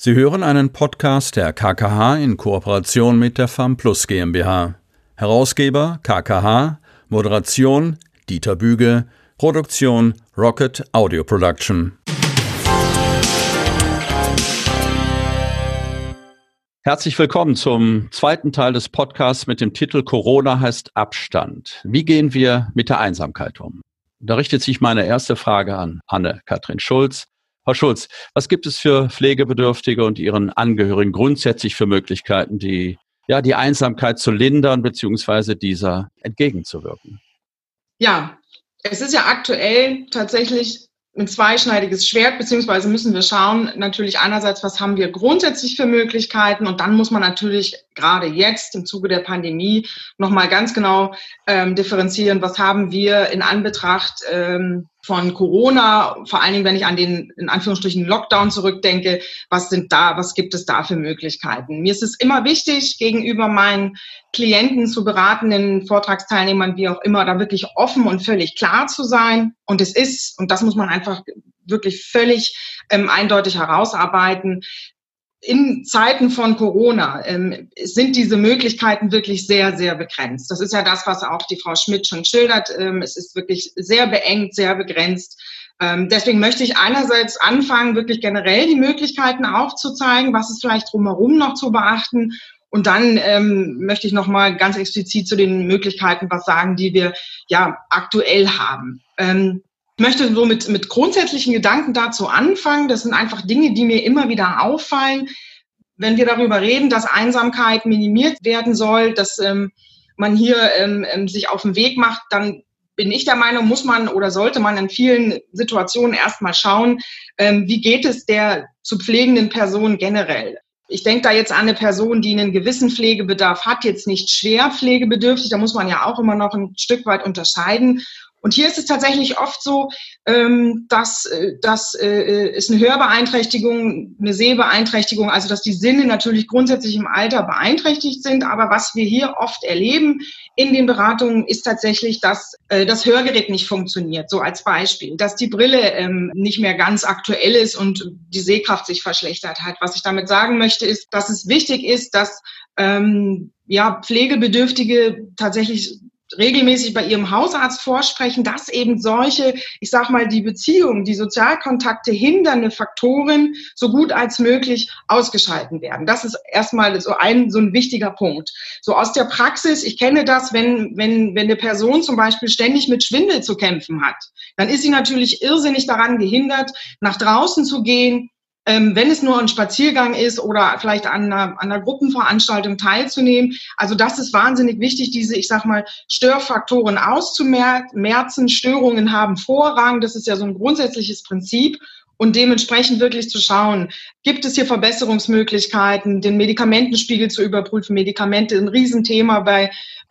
Sie hören einen Podcast der KKH in Kooperation mit der FARMplus GmbH. Herausgeber KKH, Moderation Dieter Büge, Produktion Rocket Audio Production. Herzlich willkommen zum zweiten Teil des Podcasts mit dem Titel Corona heißt Abstand. Wie gehen wir mit der Einsamkeit um? Da richtet sich meine erste Frage an Anne-Kathrin Schulz. Frau Schulz, was gibt es für Pflegebedürftige und ihren Angehörigen grundsätzlich für Möglichkeiten, die Einsamkeit zu lindern bzw. dieser entgegenzuwirken? Ja, es ist ja aktuell tatsächlich ein zweischneidiges Schwert, beziehungsweise müssen wir schauen, natürlich einerseits, was haben wir grundsätzlich für Möglichkeiten, und dann muss man natürlich gerade jetzt im Zuge der Pandemie nochmal ganz genau differenzieren, was haben wir in Anbetracht von Corona, vor allen Dingen, wenn ich an den, in Anführungsstrichen, Lockdown zurückdenke, was gibt es da für Möglichkeiten? Mir ist es immer wichtig, gegenüber meinen Klienten, zu beratenden Vortragsteilnehmern, wie auch immer, da wirklich offen und völlig klar zu sein. Und es ist, und das muss man einfach wirklich völlig eindeutig herausarbeiten, in Zeiten von Corona sind diese Möglichkeiten wirklich sehr, sehr begrenzt. Das ist ja das, was auch die Frau Schmidt schon schildert. Es ist wirklich sehr beengt, sehr begrenzt. Deswegen möchte ich einerseits anfangen, wirklich generell die Möglichkeiten aufzuzeigen, was ist vielleicht drumherum noch zu beachten. Und dann möchte ich nochmal ganz explizit zu den Möglichkeiten was sagen, die wir ja aktuell haben. Ich möchte so mit grundsätzlichen Gedanken dazu anfangen. Das sind einfach Dinge, die mir immer wieder auffallen. Wenn wir darüber reden, dass Einsamkeit minimiert werden soll, dass man hier sich auf den Weg macht, dann bin ich der Meinung, muss man oder sollte man in vielen Situationen erstmal schauen, wie geht es der zu pflegenden Person generell. Ich denke da jetzt an eine Person, die einen gewissen Pflegebedarf hat, jetzt nicht schwer pflegebedürftig, da muss man ja auch immer noch ein Stück weit unterscheiden. Und hier ist es tatsächlich oft so, dass es eine Hörbeeinträchtigung, eine Sehbeeinträchtigung, also dass die Sinne natürlich grundsätzlich im Alter beeinträchtigt sind. Aber was wir hier oft erleben in den Beratungen ist tatsächlich, dass das Hörgerät nicht funktioniert, so als Beispiel, dass die Brille nicht mehr ganz aktuell ist und die Sehkraft sich verschlechtert hat. Was ich damit sagen möchte, ist, dass es wichtig ist, dass Pflegebedürftige tatsächlich regelmäßig bei ihrem Hausarzt vorsprechen, dass eben solche, ich sag mal, die Beziehungen, die Sozialkontakte hindernde Faktoren so gut als möglich ausgeschalten werden. Das ist erstmal so ein wichtiger Punkt. So aus der Praxis, ich kenne das, wenn eine Person zum Beispiel ständig mit Schwindel zu kämpfen hat, dann ist sie natürlich irrsinnig daran gehindert, nach draußen zu gehen, wenn es nur ein Spaziergang ist oder vielleicht an einer Gruppenveranstaltung teilzunehmen. Also das ist wahnsinnig wichtig, diese, ich sag mal, Störfaktoren auszumerzen. Störungen haben Vorrang. Das ist ja so ein grundsätzliches Prinzip. Und dementsprechend wirklich zu schauen, gibt es hier Verbesserungsmöglichkeiten, den Medikamentenspiegel zu überprüfen. Medikamente ein Riesenthema bei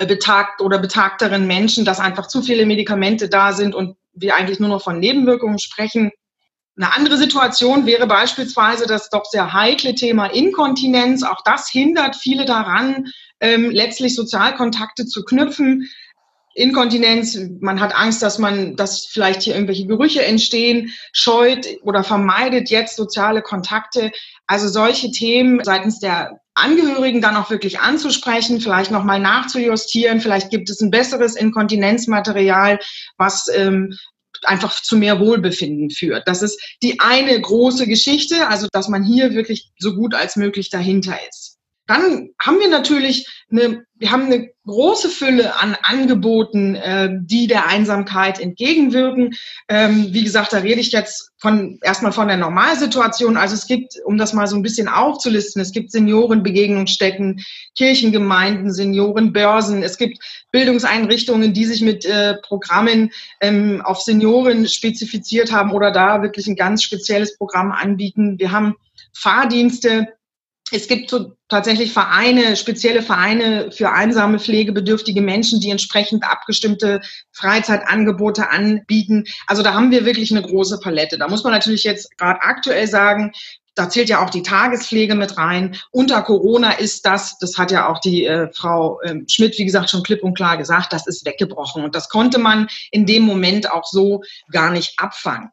betagteren Menschen, dass einfach zu viele Medikamente da sind und wir eigentlich nur noch von Nebenwirkungen sprechen. Eine andere Situation wäre beispielsweise das doch sehr heikle Thema Inkontinenz. Auch das hindert viele daran, letztlich Sozialkontakte zu knüpfen. Inkontinenz, man hat Angst, dass vielleicht hier irgendwelche Gerüche entstehen, scheut oder vermeidet jetzt soziale Kontakte. Also solche Themen seitens der Angehörigen dann auch wirklich anzusprechen, vielleicht nochmal nachzujustieren. Vielleicht gibt es ein besseres Inkontinenzmaterial, was einfach zu mehr Wohlbefinden führt. Das ist die eine große Geschichte, also dass man hier wirklich so gut als möglich dahinter ist. Dann haben wir natürlich eine große Fülle an Angeboten, die der Einsamkeit entgegenwirken. Wie gesagt, da rede ich jetzt erstmal von der Normalsituation. Also es gibt, um das mal so ein bisschen aufzulisten, es gibt Seniorenbegegnungsstätten, Kirchengemeinden, Seniorenbörsen, es gibt Bildungseinrichtungen, die sich mit Programmen auf Senioren spezifiziert haben oder da wirklich ein ganz spezielles Programm anbieten. Wir haben Fahrdienste. Es gibt so tatsächlich spezielle Vereine für einsame, pflegebedürftige Menschen, die entsprechend abgestimmte Freizeitangebote anbieten. Also da haben wir wirklich eine große Palette. Da muss man natürlich jetzt gerade aktuell sagen, da zählt ja auch die Tagespflege mit rein. Unter Corona ist das hat ja auch die Frau Schmidt, wie gesagt, schon klipp und klar gesagt, das ist weggebrochen. Und das konnte man in dem Moment auch so gar nicht abfangen.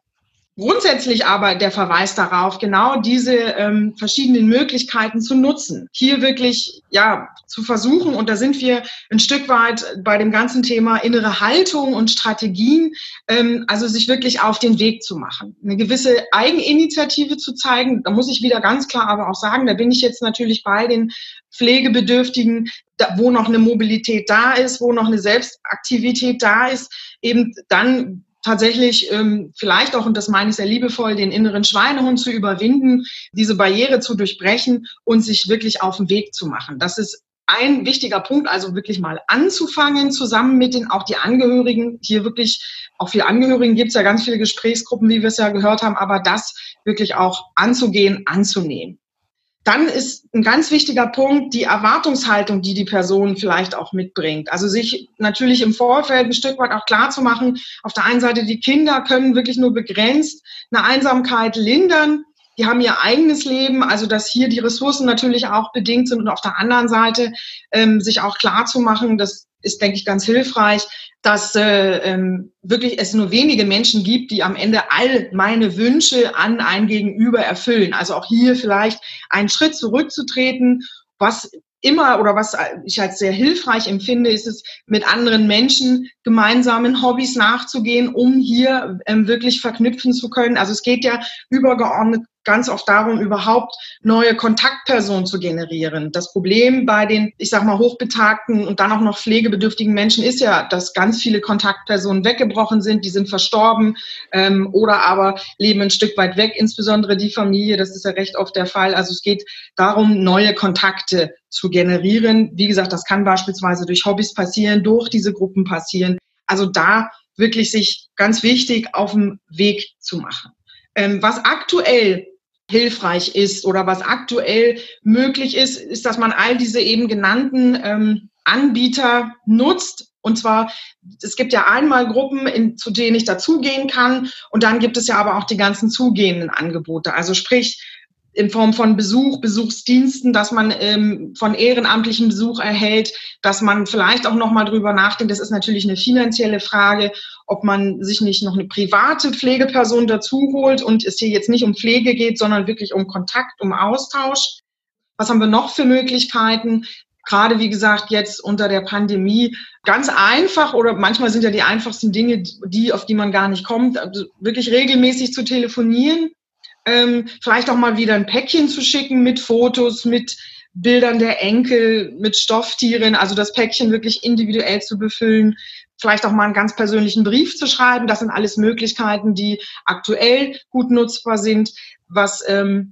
Grundsätzlich aber der Verweis darauf, genau diese verschiedenen Möglichkeiten zu nutzen. Hier wirklich zu versuchen, und da sind wir ein Stück weit bei dem ganzen Thema innere Haltung und Strategien, also sich wirklich auf den Weg zu machen. Eine gewisse Eigeninitiative zu zeigen, da muss ich wieder ganz klar aber auch sagen, da bin ich jetzt natürlich bei den Pflegebedürftigen, wo noch eine Mobilität da ist, wo noch eine Selbstaktivität da ist, eben dann tatsächlich vielleicht auch, und das meine ich sehr liebevoll, den inneren Schweinehund zu überwinden, diese Barriere zu durchbrechen und sich wirklich auf den Weg zu machen. Das ist ein wichtiger Punkt, also wirklich mal anzufangen, zusammen mit auch die Angehörigen, hier wirklich, auch für Angehörigen gibt es ja ganz viele Gesprächsgruppen, wie wir es ja gehört haben, aber das wirklich auch anzugehen, anzunehmen. Dann ist ein ganz wichtiger Punkt die Erwartungshaltung, die die Person vielleicht auch mitbringt. Also sich natürlich im Vorfeld ein Stück weit auch klar zu machen, auf der einen Seite, die Kinder können wirklich nur begrenzt eine Einsamkeit lindern. Die haben ihr eigenes Leben, also dass hier die Ressourcen natürlich auch bedingt sind und auf der anderen Seite sich auch klar zu machen, das ist, denke ich, ganz hilfreich, dass wirklich es nur wenige Menschen gibt, die am Ende all meine Wünsche an ein Gegenüber erfüllen. Also auch hier vielleicht einen Schritt zurückzutreten, was immer oder was ich als sehr hilfreich empfinde, ist es, mit anderen Menschen gemeinsamen Hobbys nachzugehen, um hier wirklich verknüpfen zu können. Also es geht ja übergeordnet ganz oft darum, überhaupt neue Kontaktpersonen zu generieren. Das Problem bei den, ich sag mal, hochbetagten und dann auch noch pflegebedürftigen Menschen ist ja, dass ganz viele Kontaktpersonen weggebrochen sind, die sind verstorben oder aber leben ein Stück weit weg, insbesondere die Familie, das ist ja recht oft der Fall. Also es geht darum, neue Kontakte zu generieren. Wie gesagt, das kann beispielsweise durch Hobbys passieren, durch diese Gruppen passieren. Also da wirklich sich ganz wichtig auf den Weg zu machen. Was aktuell hilfreich ist oder was aktuell möglich ist, dass man all diese eben genannten Anbieter nutzt. Und zwar, es gibt ja einmal Gruppen, zu denen ich dazugehen kann, und dann gibt es ja aber auch die ganzen zugehenden Angebote. Also sprich, in Form von Besuchsdiensten, dass man von ehrenamtlichem Besuch erhält, dass man vielleicht auch noch mal drüber nachdenkt. Das ist natürlich eine finanzielle Frage, ob man sich nicht noch eine private Pflegeperson dazu holt und es hier jetzt nicht um Pflege geht, sondern wirklich um Kontakt, um Austausch. Was haben wir noch für Möglichkeiten? Gerade, wie gesagt, jetzt unter der Pandemie ganz einfach, oder manchmal sind ja die einfachsten Dinge, auf die man gar nicht kommt, also wirklich regelmäßig zu telefonieren. Vielleicht auch mal wieder ein Päckchen zu schicken mit Fotos, mit Bildern der Enkel, mit Stofftieren, also das Päckchen wirklich individuell zu befüllen, vielleicht auch mal einen ganz persönlichen Brief zu schreiben. Das sind alles Möglichkeiten, die aktuell gut nutzbar sind. Was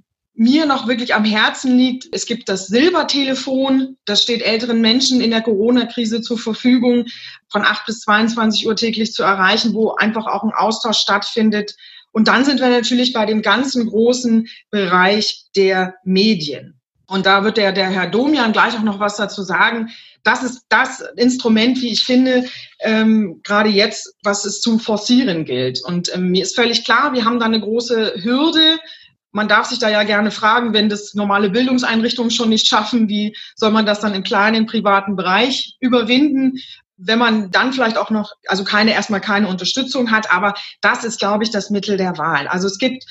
mir noch wirklich am Herzen liegt, es gibt das Silbertelefon, das steht älteren Menschen in der Corona-Krise zur Verfügung, von 8 bis 22 Uhr täglich zu erreichen, wo einfach auch ein Austausch stattfindet. Und dann sind wir natürlich bei dem ganzen großen Bereich der Medien. Und da wird der Herr Domian gleich auch noch was dazu sagen. Das ist das Instrument, wie ich finde, gerade jetzt, was es zu forcieren gilt. Und mir ist völlig klar, wir haben da eine große Hürde. Man darf sich da ja gerne fragen, wenn das normale Bildungseinrichtungen schon nicht schaffen, wie soll man das dann im kleinen privaten Bereich überwinden? Wenn man dann vielleicht auch noch, also erstmal keine Unterstützung hat, aber das ist, glaube ich, das Mittel der Wahl. Also es gibt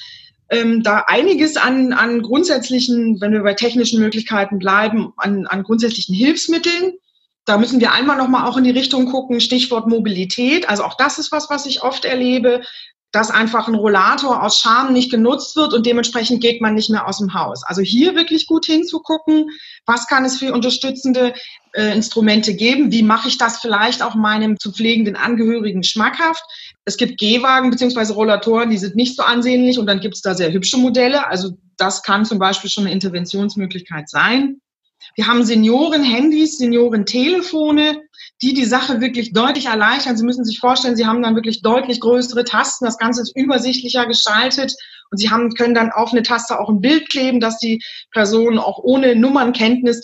da einiges an grundsätzlichen, wenn wir bei technischen Möglichkeiten bleiben, an grundsätzlichen Hilfsmitteln. Da müssen wir einmal nochmal auch in die Richtung gucken, Stichwort Mobilität. Also auch das ist was ich oft erlebe, dass einfach ein Rollator aus Scham nicht genutzt wird und dementsprechend geht man nicht mehr aus dem Haus. Also hier wirklich gut hinzugucken, was kann es für unterstützende Instrumente geben, wie mache ich das vielleicht auch meinem zu pflegenden Angehörigen schmackhaft. Es gibt Gehwagen bzw. Rollatoren, die sind nicht so ansehnlich und dann gibt es da sehr hübsche Modelle. Also das kann zum Beispiel schon eine Interventionsmöglichkeit sein. Wir haben Senioren-Handys, Senioren-Telefone, die Sache wirklich deutlich erleichtern. Sie müssen sich vorstellen, Sie haben dann wirklich deutlich größere Tasten. Das Ganze ist übersichtlicher gestaltet und Sie können dann auf eine Taste auch ein Bild kleben, dass die Person auch ohne Nummernkenntnis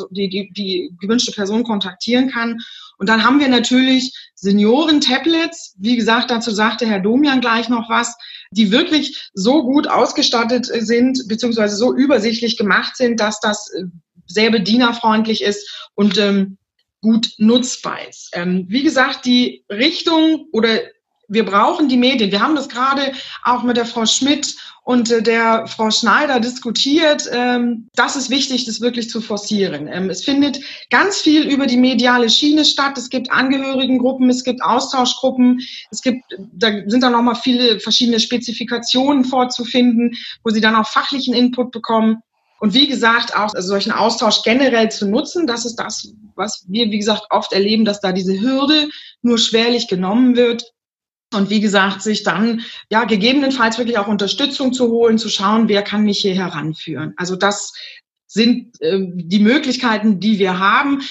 die gewünschte Person kontaktieren kann. Und dann haben wir natürlich Senioren-Tablets. Wie gesagt, dazu sagte Herr Domian gleich noch was, die wirklich so gut ausgestattet sind, beziehungsweise so übersichtlich gemacht sind, dass das sehr bedienerfreundlich ist und gut nutzbar ist. Wie gesagt, die Richtung oder wir brauchen die Medien. Wir haben das gerade auch mit der Frau Schmidt und der Frau Schneider diskutiert. Das ist wichtig, das wirklich zu forcieren. Es findet ganz viel über die mediale Schiene statt. Es gibt Angehörigengruppen, es gibt Austauschgruppen, da sind dann nochmal viele verschiedene Spezifikationen vorzufinden, wo Sie dann auch fachlichen Input bekommen. Und wie gesagt, auch solchen Austausch generell zu nutzen, das ist das, was wir, wie gesagt, oft erleben, dass da diese Hürde nur schwerlich genommen wird. Und wie gesagt, sich dann ja gegebenenfalls wirklich auch Unterstützung zu holen, zu schauen, wer kann mich hier heranführen. Also das sind die Möglichkeiten, die wir haben.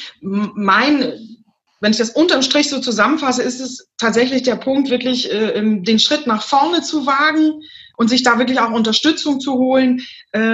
Wenn ich das unterm Strich so zusammenfasse, ist es tatsächlich der Punkt, wirklich den Schritt nach vorne zu wagen und sich da wirklich auch Unterstützung zu holen.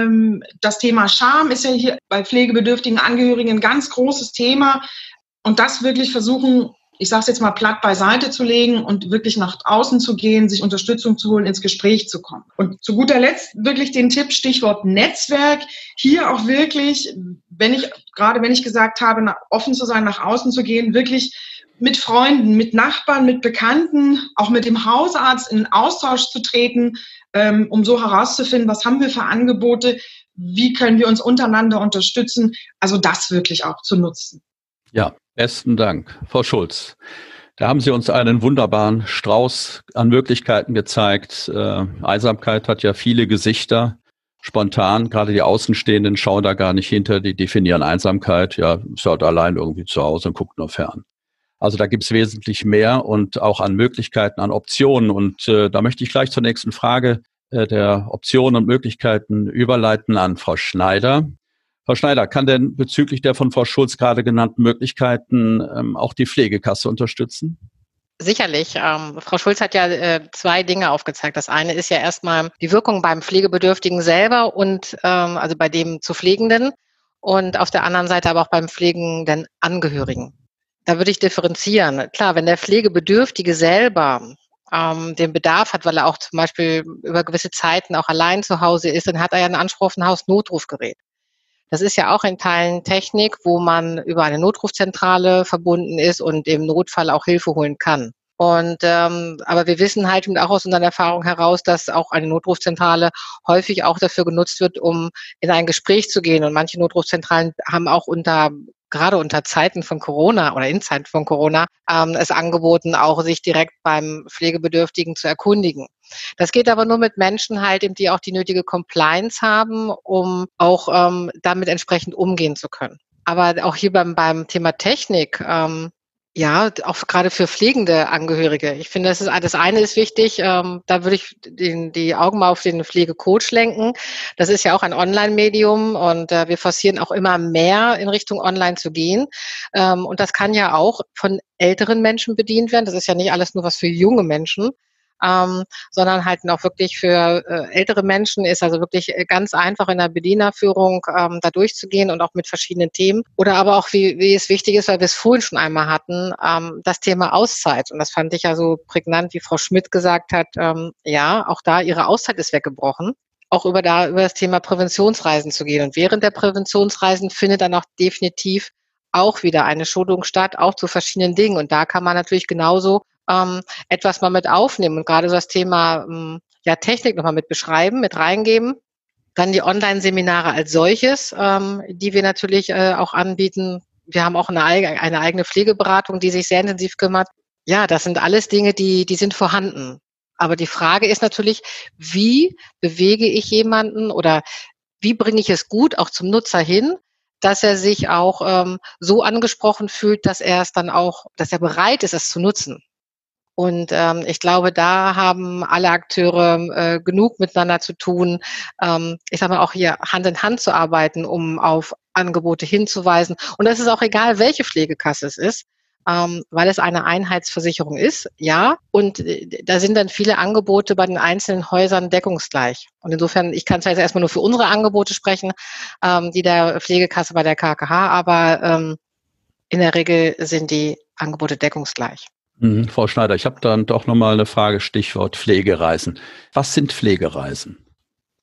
Das Thema Scham ist ja hier bei pflegebedürftigen Angehörigen ein ganz großes Thema. Und das wirklich versuchen, ich sage es jetzt mal platt, beiseite zu legen und wirklich nach außen zu gehen, sich Unterstützung zu holen, ins Gespräch zu kommen. Und zu guter Letzt wirklich den Tipp, Stichwort Netzwerk, hier auch wirklich, wenn ich gesagt habe, offen zu sein, nach außen zu gehen, wirklich mit Freunden, mit Nachbarn, mit Bekannten, auch mit dem Hausarzt in Austausch zu treten, um so herauszufinden, was haben wir für Angebote, wie können wir uns untereinander unterstützen, also das wirklich auch zu nutzen. Ja, besten Dank, Frau Schulz. Da haben Sie uns einen wunderbaren Strauß an Möglichkeiten gezeigt. Einsamkeit hat ja viele Gesichter. Spontan, gerade die Außenstehenden schauen da gar nicht hinter, die definieren Einsamkeit. Ja, ist halt allein irgendwie zu Hause und guckt nur fern. Also da gibt es wesentlich mehr und auch an Möglichkeiten, an Optionen. Und da möchte ich gleich zur nächsten Frage der Optionen und Möglichkeiten überleiten an Frau Schneider. Frau Schneider, kann denn bezüglich der von Frau Schulz gerade genannten Möglichkeiten auch die Pflegekasse unterstützen? Sicherlich. Frau Schulz hat ja zwei Dinge aufgezeigt. Das eine ist ja erstmal die Wirkung beim Pflegebedürftigen selber und also bei dem zu Pflegenden und auf der anderen Seite aber auch beim pflegenden Angehörigen. Da würde ich differenzieren. Klar, wenn der Pflegebedürftige selber den Bedarf hat, weil er auch zum Beispiel über gewisse Zeiten auch allein zu Hause ist, dann hat er ja einen Anspruch auf ein Hausnotrufgerät. Das ist ja auch in Teilen Technik, wo man über eine Notrufzentrale verbunden ist und im Notfall auch Hilfe holen kann. Und aber wir wissen halt auch aus unseren Erfahrungen heraus, dass auch eine Notrufzentrale häufig auch dafür genutzt wird, um in ein Gespräch zu gehen. Und manche Notrufzentralen haben auch gerade unter Zeiten von Corona oder in Zeiten von Corona es angeboten, auch sich direkt beim Pflegebedürftigen zu erkundigen. Das geht aber nur mit Menschen halt, die auch die nötige Compliance haben, um auch damit entsprechend umgehen zu können. Aber auch hier beim Thema Technik, ja, auch gerade für pflegende Angehörige. Ich finde, das eine ist wichtig, da würde ich die Augen mal auf den Pflegecoach lenken. Das ist ja auch ein Online-Medium und wir forcieren auch immer mehr in Richtung Online zu gehen. Und das kann ja auch von älteren Menschen bedient werden. Das ist ja nicht alles nur was für junge Menschen. Sondern halt auch wirklich für ältere Menschen ist also wirklich ganz einfach in der Bedienerführung da durchzugehen und auch mit verschiedenen Themen. Oder aber auch, wie es wichtig ist, weil wir es vorhin schon einmal hatten, das Thema Auszeit. Und das fand ich ja so prägnant, wie Frau Schmidt gesagt hat, ja, auch da ihre Auszeit ist weggebrochen. Auch über das Thema Präventionsreisen zu gehen. Und während der Präventionsreisen findet dann auch definitiv auch wieder eine Schulung statt, auch zu verschiedenen Dingen. Und da kann man natürlich genauso etwas mal mit aufnehmen und gerade so das Thema Technik nochmal mit beschreiben, mit reingeben. Dann die Online-Seminare als solches, die wir natürlich auch anbieten. Wir haben auch eine eigene Pflegeberatung, die sich sehr intensiv kümmert. Ja, das sind alles Dinge, die sind vorhanden. Aber die Frage ist natürlich, wie bewege ich jemanden oder wie bringe ich es gut auch zum Nutzer hin, dass er sich auch so angesprochen fühlt, dass er bereit ist, es zu nutzen. Und ich glaube, da haben alle Akteure genug miteinander zu tun, ich sage mal auch hier Hand in Hand zu arbeiten, um auf Angebote hinzuweisen. Und das ist auch egal, welche Pflegekasse es ist, weil es eine Einheitsversicherung ist, ja. Und da sind dann viele Angebote bei den einzelnen Häusern deckungsgleich. Und insofern, ich kann zwar jetzt erstmal nur für unsere Angebote sprechen, die der Pflegekasse bei der KKH, aber in der Regel sind die Angebote deckungsgleich. Frau Schneider, ich habe dann doch nochmal eine Frage, Stichwort Pflegereisen. Was sind Pflegereisen?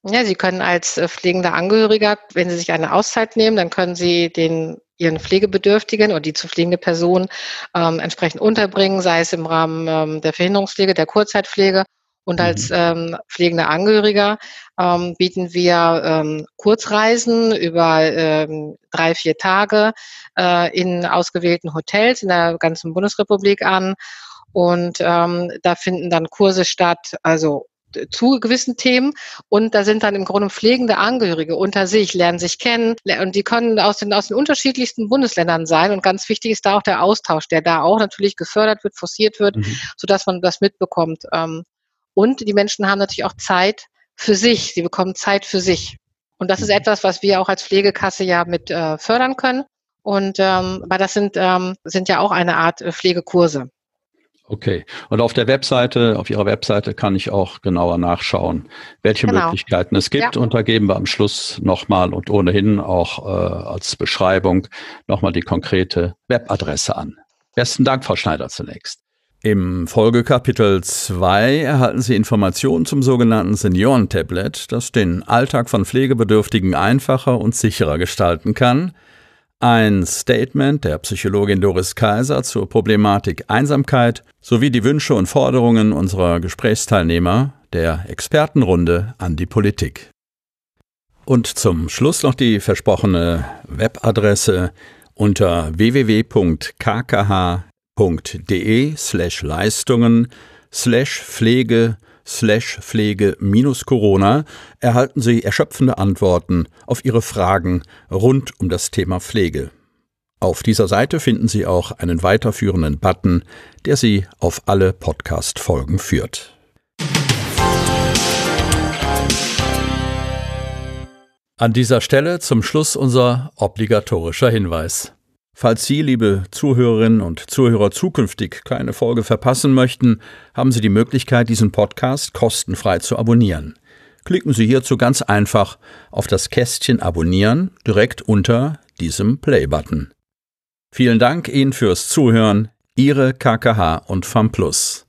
Ja, Sie können als pflegender Angehöriger, wenn Sie sich eine Auszeit nehmen, dann können Sie Ihren Pflegebedürftigen oder die zu pflegende Person entsprechend unterbringen, sei es im Rahmen der Verhinderungspflege, der Kurzzeitpflege. Und als pflegender Angehöriger bieten wir Kurzreisen über 3-4 Tage in ausgewählten Hotels in der ganzen Bundesrepublik an. Und da finden dann Kurse statt, also zu gewissen Themen, und da sind dann im Grunde pflegende Angehörige unter sich, lernen sich kennen, und die können aus den unterschiedlichsten Bundesländern sein, und ganz wichtig ist da auch der Austausch, der da auch natürlich gefördert wird, forciert wird, sodass man das mitbekommt. Und die Menschen haben natürlich auch Zeit für sich, sie bekommen Zeit für sich. Und das ist etwas, was wir auch als Pflegekasse ja mit fördern können, und weil das sind ja auch eine Art Pflegekurse. Okay. Und auf Ihrer Webseite kann ich auch genauer nachschauen, welche Möglichkeiten es gibt. Ja. Und da geben wir am Schluss nochmal und ohnehin auch als Beschreibung nochmal die konkrete Webadresse an. Besten Dank, Frau Schneider, zunächst. Im Folgekapitel 2 erhalten Sie Informationen zum sogenannten Senioren-Tablet, das den Alltag von Pflegebedürftigen einfacher und sicherer gestalten kann. Ein Statement der Psychologin Doris Kaiser zur Problematik Einsamkeit sowie die Wünsche und Forderungen unserer Gesprächsteilnehmer der Expertenrunde an die Politik. Und zum Schluss noch die versprochene Webadresse unter www.kkh.de/Leistungen/Pflege/Pflege-Corona erhalten Sie erschöpfende Antworten auf Ihre Fragen rund um das Thema Pflege. Auf dieser Seite finden Sie auch einen weiterführenden Button, der Sie auf alle Podcast-Folgen führt. An dieser Stelle zum Schluss unser obligatorischer Hinweis. Falls Sie, liebe Zuhörerinnen und Zuhörer, zukünftig keine Folge verpassen möchten, haben Sie die Möglichkeit, diesen Podcast kostenfrei zu abonnieren. Klicken Sie hierzu ganz einfach auf das Kästchen Abonnieren direkt unter diesem Play-Button. Vielen Dank Ihnen fürs Zuhören, Ihre KKH und FAMPlus.